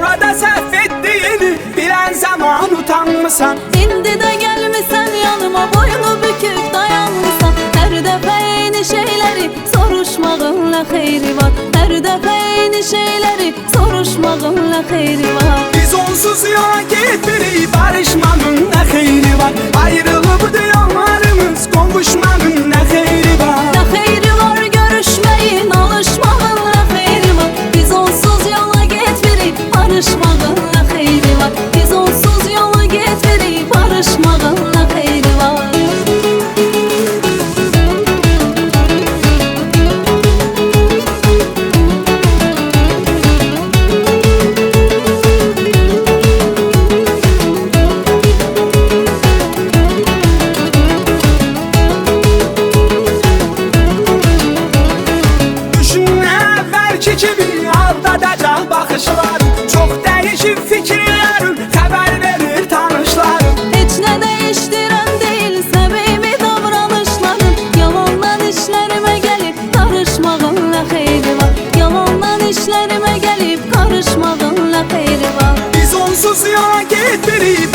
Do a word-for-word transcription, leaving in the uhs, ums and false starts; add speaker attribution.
Speaker 1: ortada səhv etdiyini bilən zaman utanmısan.
Speaker 2: İndi də gəlmisən yanıma, boynu büküb dayanmısan. Hər dəfə eyni şeyləri soruşmağın nə xeyri var? Hər dəfə eyni şeyləri soruşmağın nə xeyri var?
Speaker 1: Biz onsuz yola getmirik, barışmağın nə xeyri var? Ayrılıbdı yollarımız, qovuşmağın nə xeyri var?
Speaker 2: Nə xeyri var görüşməyin, alışmağın nə xeyri var? Biz onsuz yola getmirik, barışmağın nə xeyri var? Biz onsuz yola getmirik, barışmağın nə xeyri var?
Speaker 1: Ki kimi aldadacaq baxışlar, çox dəyişib fikirlərim, xəbər verir tanışlarım.
Speaker 2: Heç nə dəyişdirən deyil səmimi davranışların. Yalandan işlərimə gəlib qarışmağın nə xeyri var? Yalandan işlərimə gəlib qarışmağın nə xeyri var?
Speaker 1: Biz onsuz yola getmirik,